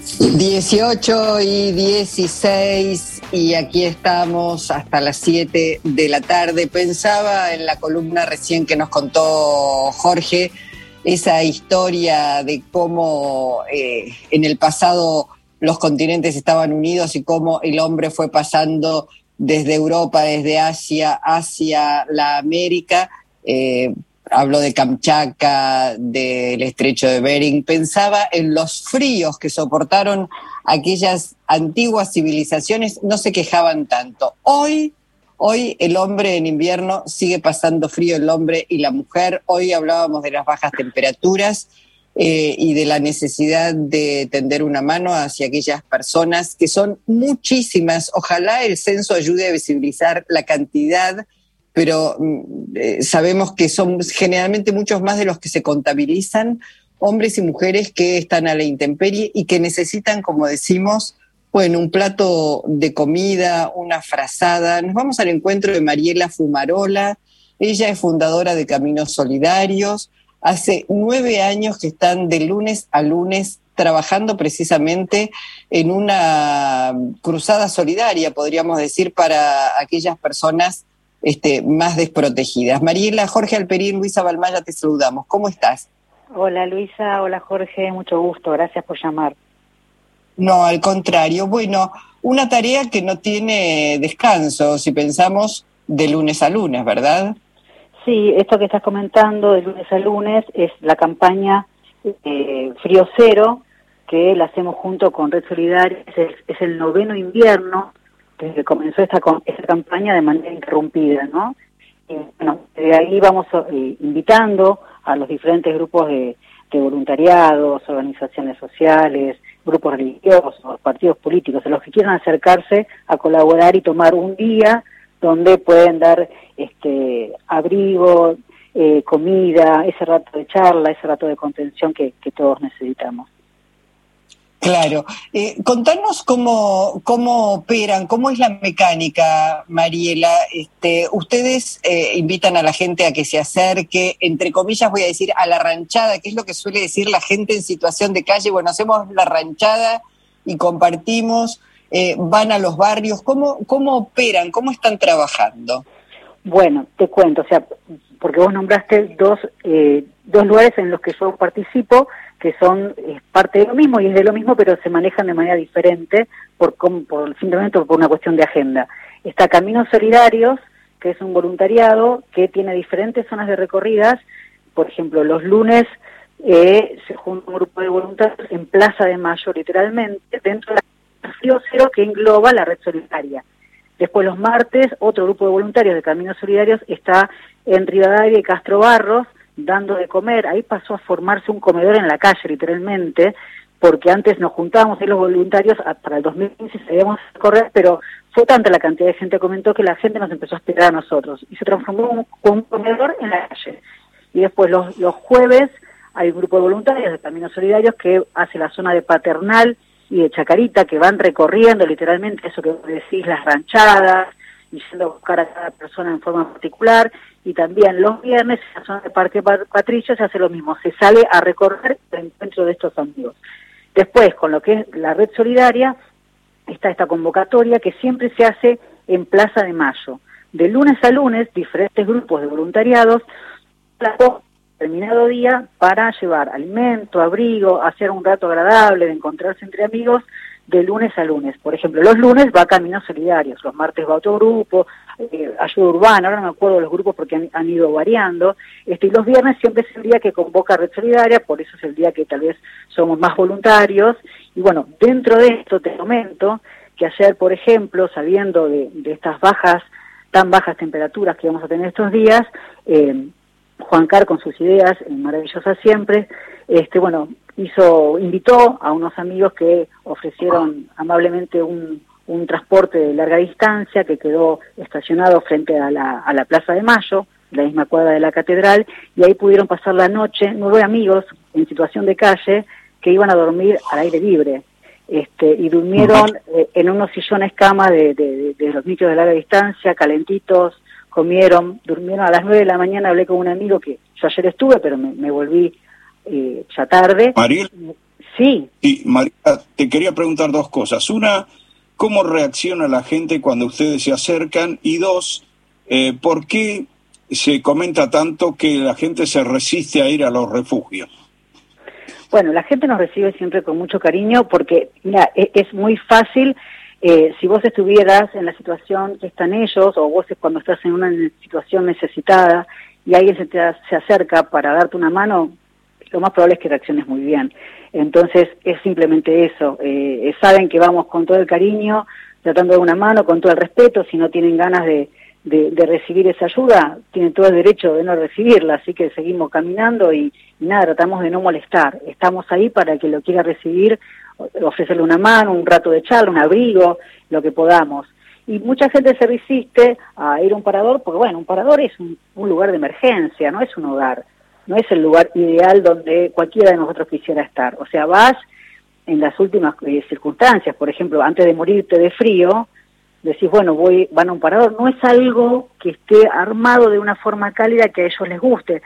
18:16 y aquí estamos hasta las 7 de la tarde. Pensaba en la columna recién que nos contó Jorge, esa historia de cómo en el pasado los continentes estaban unidos y cómo el hombre fue pasando desde Europa, desde Asia, hacia la América. Hablo de Kamchatka, del estrecho de Bering. Pensaba en los fríos que soportaron aquellas antiguas civilizaciones, no se quejaban tanto. Hoy el hombre en invierno sigue pasando frío, el hombre y la mujer. Hoy hablábamos de las bajas temperaturas y de la necesidad de tender una mano hacia aquellas personas que son muchísimas. Ojalá el censo ayude a visibilizar la cantidad, pero sabemos que son generalmente muchos más de los que se contabilizan, hombres y mujeres que están a la intemperie y que necesitan, como decimos, bueno, un plato de comida, una frazada. Nos vamos al encuentro de Mariela Fumarola. Ella es fundadora de Caminos Solidarios. Hace 9 años que están de lunes a lunes trabajando precisamente en una cruzada solidaria, podríamos decir, para aquellas personas más desprotegidas. Mariela, Jorge Alperín, Luisa Balmaya, te saludamos. ¿Cómo estás? Hola Luisa, hola Jorge, mucho gusto, gracias por llamar. No, al contrario. Bueno, una tarea que no tiene descanso, si pensamos de lunes a lunes, ¿verdad? Sí, esto que estás comentando de lunes a lunes es la campaña Frío Cero, que la hacemos junto con Red Solidaria. Es el 9º invierno desde que comenzó esta campaña de manera interrumpida, ¿no? Y bueno, de ahí vamos invitando a los diferentes grupos de voluntariados, organizaciones sociales, grupos religiosos, partidos políticos, a los que quieran acercarse a colaborar y tomar un día donde pueden dar abrigo, comida, ese rato de charla, ese rato de contención que todos necesitamos. Claro. Contanos cómo operan, cómo es la mecánica, Mariela. Ustedes invitan a la gente a que se acerque, entre comillas voy a decir, a la ranchada, que es lo que suele decir la gente en situación de calle. Bueno, hacemos la ranchada y compartimos, van a los barrios. ¿Cómo operan? ¿Cómo están trabajando? Bueno, te cuento, porque vos nombraste dos lugares en los que yo participo, que son parte de lo mismo y es de lo mismo, pero se manejan de manera diferente simplemente por una cuestión de agenda. Está Caminos Solidarios, que es un voluntariado que tiene diferentes zonas de recorridas. Por ejemplo, los lunes se junta un grupo de voluntarios en Plaza de Mayo, literalmente, dentro de la Frío Cero que engloba la Red Solidaria. Después los martes, otro grupo de voluntarios de Caminos Solidarios está en Rivadavia y Castro Barros, dando de comer. Ahí pasó a formarse un comedor en la calle, literalmente, porque antes nos juntábamos ahí los voluntarios, para el 2015 sabíamos correr, pero fue tanta la cantidad de gente que comentó que la gente nos empezó a esperar a nosotros, y se transformó en un comedor en la calle. Y después los jueves hay un grupo de voluntarios de Caminos Solidarios que hace la zona de Paternal y de Chacarita, que van recorriendo literalmente eso que vos decís, las ranchadas, y yendo a buscar a cada persona en forma particular. Y también los viernes en la zona de Parque Patricio se hace lo mismo, se sale a recorrer el encuentro de estos amigos. Después, con lo que es la Red Solidaria, está esta convocatoria que siempre se hace en Plaza de Mayo. De lunes a lunes, diferentes grupos de voluntariados, determinado día para llevar alimento, abrigo, hacer un rato agradable de encontrarse entre amigos de lunes a lunes. Por ejemplo, los lunes va a Caminos Solidarios, los martes va otro grupo, Ayuda Urbana, ahora no me acuerdo los grupos porque han ido variando, y los viernes siempre es el día que convoca Red Solidaria, por eso es el día que tal vez somos más voluntarios. Y bueno, dentro de esto te comento que ayer, por ejemplo, sabiendo de estas tan bajas temperaturas que vamos a tener estos días, Juan Car, con sus ideas maravillosas siempre, invitó a unos amigos que ofrecieron amablemente un transporte de larga distancia que quedó estacionado frente a la Plaza de Mayo, la misma cuadra de la Catedral, y ahí pudieron pasar la noche 9 amigos en situación de calle que iban a dormir al aire libre. Y durmieron en unos sillones cama de los micros de larga distancia, calentitos, comieron, durmieron a las 9 de la mañana. Hablé con un amigo que yo ayer estuve, pero me volví ya tarde. Mariel. Sí. Sí, María, te quería preguntar dos cosas. Una, ¿cómo reacciona la gente cuando ustedes se acercan? Y dos, ¿por qué se comenta tanto que la gente se resiste a ir a los refugios? Bueno, la gente nos recibe siempre con mucho cariño porque, mira, es muy fácil, si vos estuvieras en la situación que están ellos, o vos cuando estás en una situación necesitada y alguien se acerca para darte una mano, lo más probable es que reacciones muy bien. Entonces, es simplemente eso. Saben que vamos con todo el cariño, tratando de una mano, con todo el respeto. Si no tienen ganas de recibir esa ayuda, tienen todo el derecho de no recibirla, así que seguimos caminando y nada, tratamos de no molestar. Estamos ahí para que lo quiera recibir, ofrecerle una mano, un rato de charla, un abrigo, lo que podamos. Y mucha gente se resiste a ir a un parador, porque bueno, un parador es un lugar de emergencia, no es un hogar, no es el lugar ideal donde cualquiera de nosotros quisiera estar. O sea, vas en las últimas circunstancias, por ejemplo, antes de morirte de frío, decís, bueno, van a un parador, no es algo que esté armado de una forma cálida que a ellos les guste.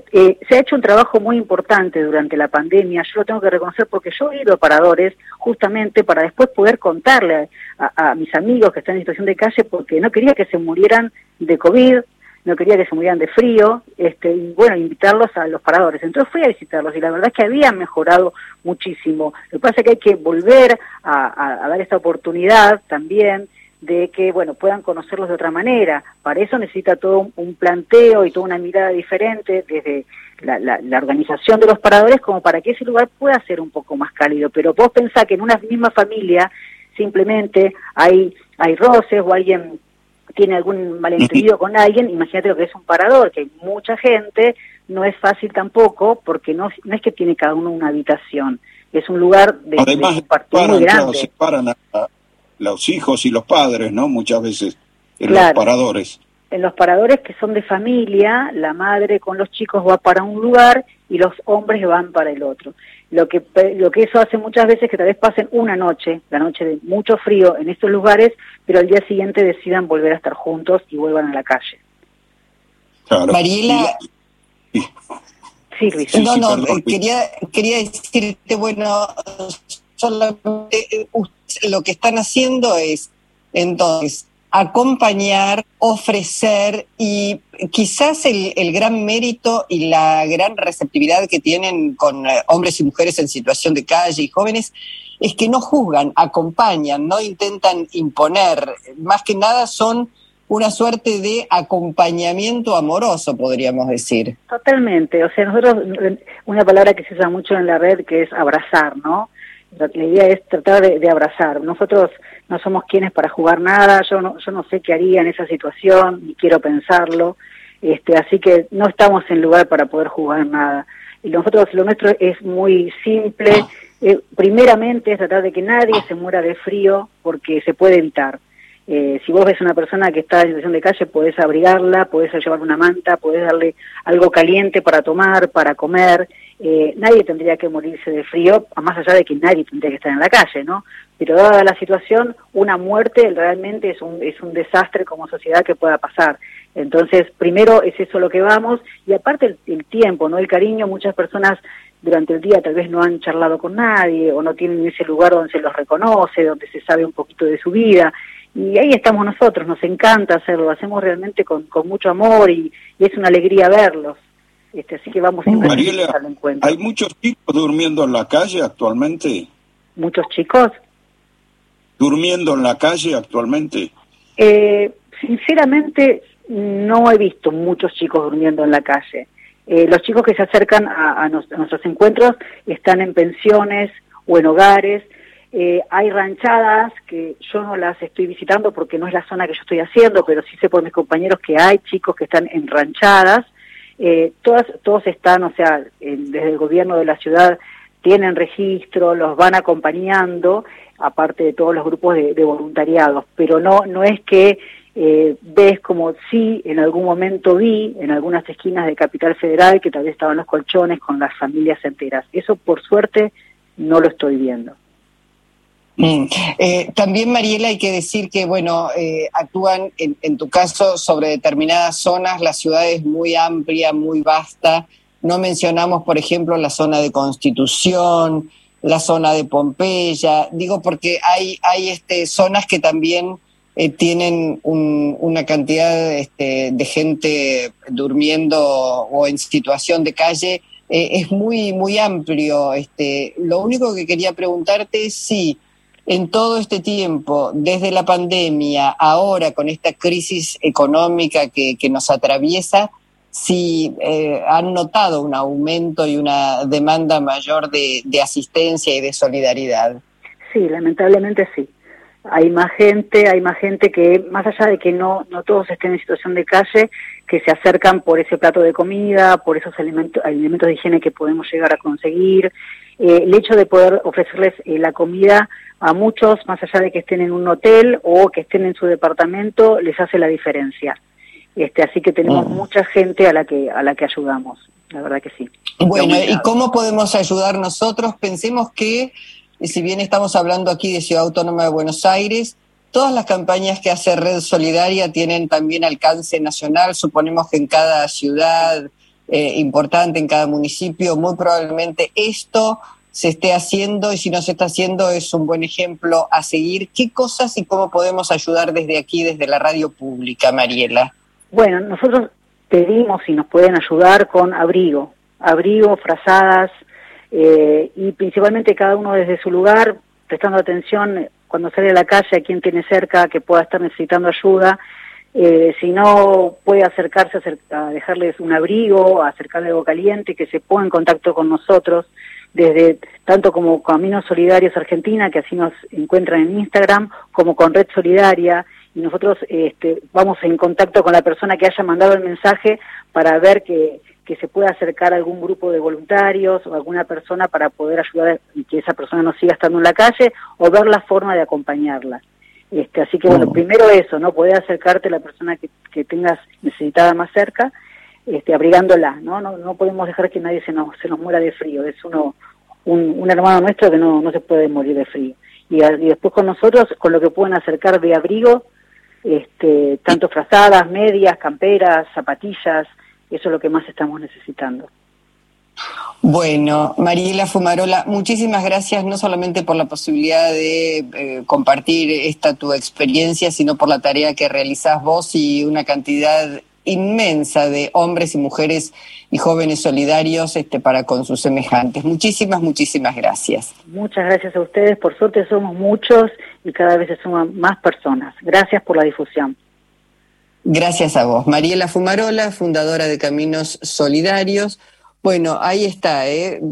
Se ha hecho un trabajo muy importante durante la pandemia, yo lo tengo que reconocer porque yo he ido a paradores justamente para después poder contarle a mis amigos que están en situación de calle, porque no quería que se murieran de COVID, no quería que se murieran de frío, y bueno, invitarlos a los paradores. Entonces fui a visitarlos y la verdad es que habían mejorado muchísimo. Lo que pasa es que hay que volver a dar esta oportunidad también de que, bueno, puedan conocerlos de otra manera. Para eso necesita todo un planteo y toda una mirada diferente desde la organización de los paradores, como para que ese lugar pueda ser un poco más cálido. Pero vos pensás que en una misma familia simplemente hay roces o alguien tiene algún malentendido con alguien, imagínate lo que es un parador, que hay mucha gente, no es fácil tampoco, porque no es que tiene cada uno una habitación, es un lugar de compartir muy grande. Claro, separan a los hijos y los padres, ¿no? Muchas veces en claro, los paradores. En los paradores que son de familia, la madre con los chicos va para un lugar y los hombres van para el otro. Lo que eso hace muchas veces que tal vez pasen una noche, la noche de mucho frío en estos lugares, pero al día siguiente decidan volver a estar juntos y vuelvan a la calle. Claro. Mariela... Sí, Luis. Quería decirte, bueno, solamente lo que están haciendo es, entonces, acompañar, ofrecer, y quizás el gran mérito y la gran receptividad que tienen con hombres y mujeres en situación de calle y jóvenes es que no juzgan, acompañan, no intentan imponer, más que nada son una suerte de acompañamiento amoroso, podríamos decir. Totalmente, o sea, nosotros, una palabra que se usa mucho en la red que es abrazar, ¿no? La idea es tratar de abrazar. Nosotros no somos quienes para jugar nada, yo no sé qué haría en esa situación, ni quiero pensarlo, así que no estamos en lugar para poder jugar nada. Y lo nuestro es muy simple, primeramente es tratar de que nadie se muera de frío, porque se puede evitar. Si vos ves una persona que está en situación de calle, podés abrigarla, podés llevar una manta, podés darle algo caliente para tomar, para comer. Nadie tendría que morirse de frío, más allá de que nadie tendría que estar en la calle, ¿no? Pero dada la situación, una muerte realmente es un desastre como sociedad que pueda pasar. Entonces, primero es eso lo que vamos, y aparte el tiempo, ¿no? El cariño, muchas personas durante el día tal vez no han charlado con nadie, o no tienen ese lugar donde se los reconoce, donde se sabe un poquito de su vida. Y ahí estamos nosotros, nos encanta hacerlo, lo hacemos realmente con mucho amor y es una alegría verlos. Así que vamos siempre Mariela, al encuentro. ¿Hay muchos chicos durmiendo en la calle actualmente? ¿Muchos chicos? ¿Durmiendo en la calle actualmente? Sinceramente, no he visto muchos chicos durmiendo en la calle. Los chicos que se acercan a nuestros encuentros están en pensiones o en hogares. Hay ranchadas que yo no las estoy visitando porque no es la zona que yo estoy haciendo, pero sí sé por mis compañeros que hay chicos que están en ranchadas. Todos están, o sea, desde el gobierno de la ciudad tienen registro, los van acompañando, aparte de todos los grupos de voluntariados, pero no es que ves como sí, en algún momento vi en algunas esquinas de Capital Federal que tal vez estaban los colchones con las familias enteras. Eso, por suerte, no lo estoy viendo. También, Mariela, hay que decir que, bueno, actúan, en tu caso, sobre determinadas zonas. La ciudad es muy amplia, muy vasta. No mencionamos, por ejemplo, la zona de Constitución, la zona de Pompeya, digo porque hay zonas que también tienen una cantidad de gente durmiendo o en situación de calle, es muy, muy amplio. Lo único que quería preguntarte es si en todo este tiempo, desde la pandemia, ahora con esta crisis económica que nos atraviesa, si han notado un aumento y una demanda mayor de asistencia y de solidaridad. Sí, lamentablemente sí. Hay más gente que, más allá de que no todos estén en situación de calle, que se acercan por ese plato de comida, por esos elementos de higiene que podemos llegar a conseguir. El hecho de poder ofrecerles la comida a muchos, más allá de que estén en un hotel o que estén en su departamento, les hace la diferencia. Así que tenemos mucha gente a la que ayudamos, la verdad que sí. Bueno, ¿y cómo podemos ayudar nosotros? Pensemos que, si bien estamos hablando aquí de Ciudad Autónoma de Buenos Aires, todas las campañas que hace Red Solidaria tienen también alcance nacional. Suponemos que en cada ciudad importante, en cada municipio, muy probablemente esto se esté haciendo, y si no se está haciendo es un buen ejemplo a seguir. ¿Qué cosas y cómo podemos ayudar desde aquí, desde la radio pública, Mariela? Bueno, nosotros pedimos si nos pueden ayudar con abrigo, frazadas, y principalmente cada uno desde su lugar, prestando atención cuando sale a la calle a quien tiene cerca que pueda estar necesitando ayuda. Si no puede acercarse a dejarles un abrigo, a acercarle algo caliente, que se ponga en contacto con nosotros, desde tanto como Caminos Solidarios Argentina, que así nos encuentran en Instagram, como con Red Solidaria, y nosotros vamos en contacto con la persona que haya mandado el mensaje para ver que se pueda acercar a algún grupo de voluntarios o alguna persona para poder ayudar y que esa persona no siga estando en la calle, o ver la forma de acompañarla. Así que bueno, primero eso, ¿no? Poder acercarte a la persona que tengas necesitada más cerca, abrigándola, ¿no? No podemos dejar que nadie se nos muera de frío. Es un hermano nuestro que no se puede morir de frío. Y después con nosotros, con lo que pueden acercar de abrigo, tanto frazadas, medias, camperas, zapatillas, eso es lo que más estamos necesitando. Bueno, Mariela Fumarola, muchísimas gracias, no solamente por la posibilidad de compartir esta tu experiencia, sino por la tarea que realizás vos y una cantidad inmensa de hombres y mujeres y jóvenes solidarios para con sus semejantes. Muchísimas gracias. Muchas gracias a ustedes. Por suerte somos muchos y cada vez se suman más personas. Gracias por la difusión. Gracias a vos. Mariela Fumarola, fundadora de Caminos Solidarios. Bueno, ahí está,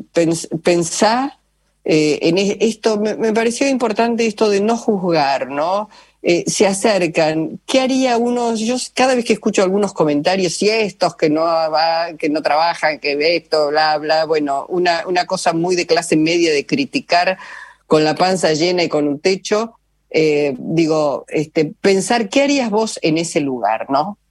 pensá en esto. Me pareció importante esto de no juzgar, ¿no? Se acercan. ¿Qué haría uno? Yo cada vez que escucho algunos comentarios, y estos que no trabajan, que esto, bla, bla, bueno, una cosa muy de clase media de criticar con la panza llena y con un techo, pensar qué harías vos en ese lugar, ¿no?